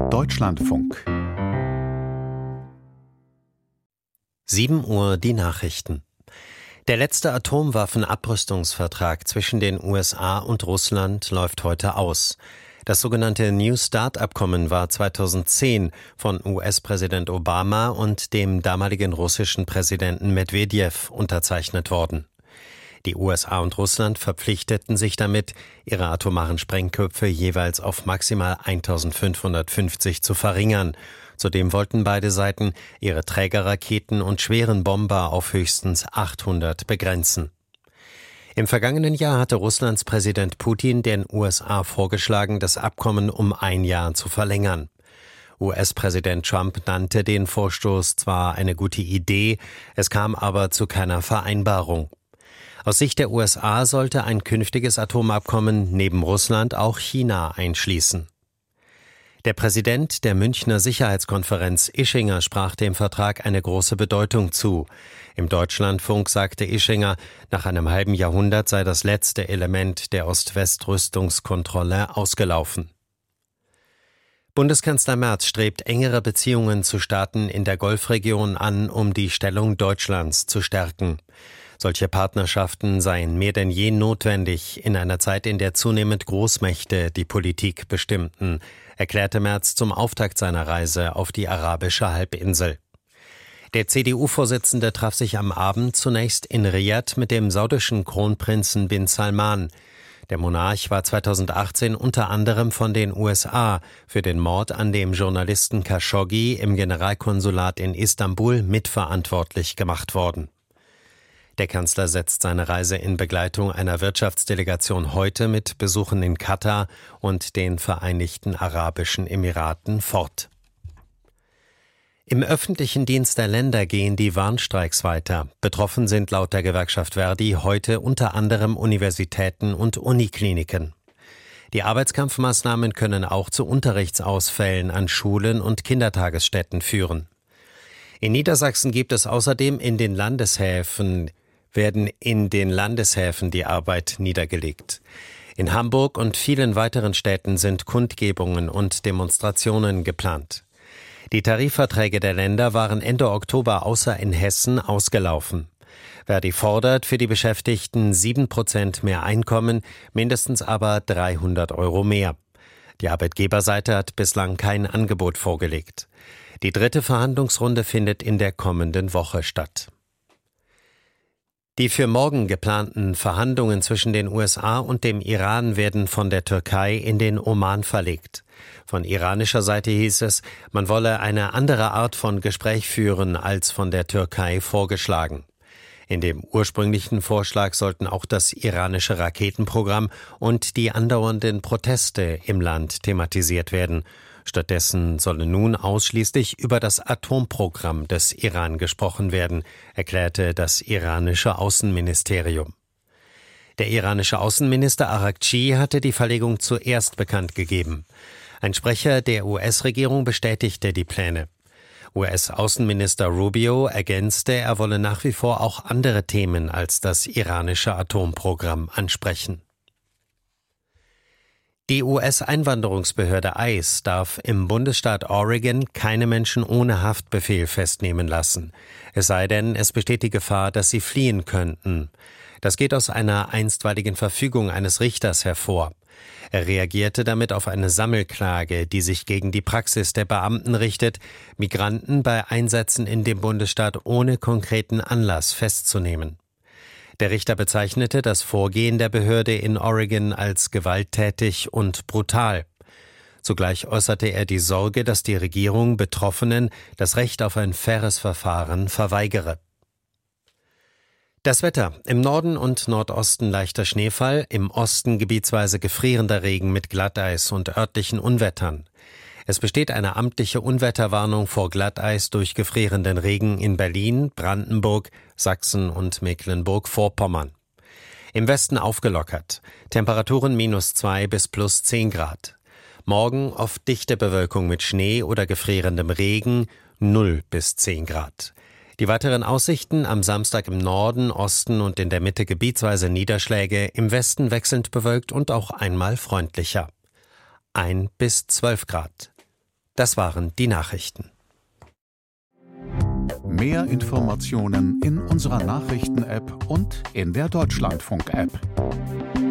Deutschlandfunk. 7 Uhr die Nachrichten. Der letzte Atomwaffenabrüstungsvertrag zwischen den USA und Russland läuft heute aus. Das sogenannte New START-Abkommen war 2010 von US-Präsident Obama und dem damaligen russischen Präsidenten Medwedew unterzeichnet worden. Die USA und Russland verpflichteten sich damit, ihre atomaren Sprengköpfe jeweils auf maximal 1550 zu verringern. Zudem wollten beide Seiten ihre Trägerraketen und schweren Bomber auf höchstens 800 begrenzen. Im vergangenen Jahr hatte Russlands Präsident Putin den USA vorgeschlagen, das Abkommen um 1 Jahr zu verlängern. US-Präsident Trump nannte den Vorstoß zwar eine gute Idee, es kam aber zu keiner Vereinbarung. Aus Sicht der USA sollte ein künftiges Atomabkommen neben Russland auch China einschließen. Der Präsident der Münchner Sicherheitskonferenz Ischinger sprach dem Vertrag eine große Bedeutung zu. Im Deutschlandfunk sagte Ischinger, nach einem halben Jahrhundert sei das letzte Element der Ost-West-Rüstungskontrolle ausgelaufen. Bundeskanzler Merz strebt engere Beziehungen zu Staaten in der Golfregion an, um die Stellung Deutschlands zu stärken. Solche Partnerschaften seien mehr denn je notwendig in einer Zeit, in der zunehmend Großmächte die Politik bestimmten, erklärte Merz zum Auftakt seiner Reise auf die arabische Halbinsel. Der CDU-Vorsitzende traf sich am Abend zunächst in Riad mit dem saudischen Kronprinzen bin Salman. Der Monarch war 2018 unter anderem von den USA für den Mord an dem Journalisten Khashoggi im Generalkonsulat in Istanbul mitverantwortlich gemacht worden. Der Kanzler setzt seine Reise in Begleitung einer Wirtschaftsdelegation heute mit Besuchen in Katar und den Vereinigten Arabischen Emiraten fort. Im öffentlichen Dienst der Länder gehen die Warnstreiks weiter. Betroffen sind laut der Gewerkschaft Verdi heute unter anderem Universitäten und Unikliniken. Die Arbeitskampfmaßnahmen können auch zu Unterrichtsausfällen an Schulen und Kindertagesstätten führen. In Niedersachsen gibt es außerdem werden in den Landeshäfen die Arbeit niedergelegt. In Hamburg und vielen weiteren Städten sind Kundgebungen und Demonstrationen geplant. Die Tarifverträge der Länder waren Ende Oktober außer in Hessen ausgelaufen. Verdi fordert für die Beschäftigten 7% mehr Einkommen, mindestens aber 300 € mehr. Die Arbeitgeberseite hat bislang kein Angebot vorgelegt. Die 3. Verhandlungsrunde findet in der kommenden Woche statt. Die für morgen geplanten Verhandlungen zwischen den USA und dem Iran werden von der Türkei in den Oman verlegt. Von iranischer Seite hieß es, man wolle eine andere Art von Gespräch führen als von der Türkei vorgeschlagen. In dem ursprünglichen Vorschlag sollten auch das iranische Raketenprogramm und die andauernden Proteste im Land thematisiert werden. Stattdessen solle nun ausschließlich über das Atomprogramm des Iran gesprochen werden, erklärte das iranische Außenministerium. Der iranische Außenminister Araghchi hatte die Verlegung zuerst bekannt gegeben. Ein Sprecher der US-Regierung bestätigte die Pläne. US-Außenminister Rubio ergänzte, er wolle nach wie vor auch andere Themen als das iranische Atomprogramm ansprechen. Die US-Einwanderungsbehörde ICE darf im Bundesstaat Oregon keine Menschen ohne Haftbefehl festnehmen lassen. Es sei denn, es besteht die Gefahr, dass sie fliehen könnten. Das geht aus einer einstweiligen Verfügung eines Richters hervor. Er reagierte damit auf eine Sammelklage, die sich gegen die Praxis der Beamten richtet, Migranten bei Einsätzen in dem Bundesstaat ohne konkreten Anlass festzunehmen. Der Richter bezeichnete das Vorgehen der Behörde in Oregon als gewalttätig und brutal. Zugleich äußerte er die Sorge, dass die Regierung Betroffenen das Recht auf ein faires Verfahren verweigere. Das Wetter: Im Norden und Nordosten leichter Schneefall, im Osten gebietsweise gefrierender Regen mit Glatteis und örtlichen Unwettern. Es besteht eine amtliche Unwetterwarnung vor Glatteis durch gefrierenden Regen in Berlin, Brandenburg, Sachsen und Mecklenburg-Vorpommern. Im Westen aufgelockert. Temperaturen -2 bis +10 Grad. Morgen oft dichte Bewölkung mit Schnee oder gefrierendem Regen, 0 bis 10 Grad. Die weiteren Aussichten: am Samstag im Norden, Osten und in der Mitte gebietsweise Niederschläge, im Westen wechselnd bewölkt und auch einmal freundlicher. 1 bis 12 Grad. Das waren die Nachrichten. Mehr Informationen in unserer Nachrichten-App und in der Deutschlandfunk-App.